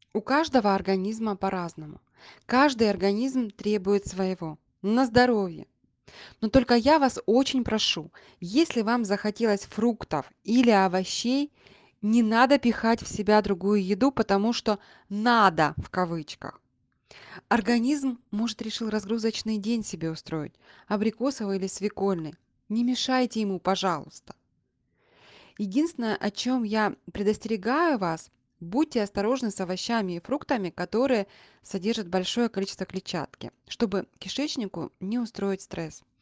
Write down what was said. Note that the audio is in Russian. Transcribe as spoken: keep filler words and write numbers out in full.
У каждого организма по-разному. Каждый организм требует своего. На здоровье. Но только я вас очень прошу, если вам захотелось фруктов или овощей, не надо пихать в себя другую еду, потому что «надо» в кавычках. Организм, может, решил разгрузочный день себе устроить, абрикосовый или свекольный. Не мешайте ему, пожалуйста. Единственное, о чем я предостерегаю вас, будьте осторожны с овощами и фруктами, которые содержат большое количество клетчатки, чтобы кишечнику не устроить стресс.